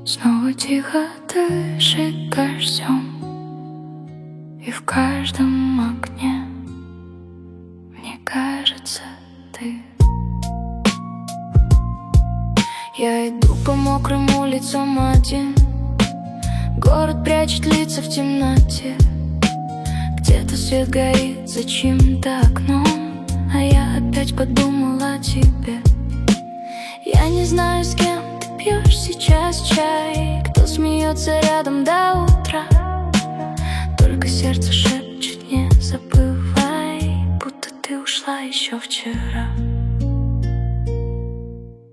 Снова тихо дышит дождем, и в каждом окне, мне кажется, ты. Я иду по мокрым улицам один. Город прячет лица в темноте. Где-то свет горит за чьим-то окном, а я опять подумала о тебе. Я не знаю, с кем ты пьешь сейчас чай, кто смеется рядом до утра. Только сердце шепчет: не забывай, будто ты ушла еще вчера.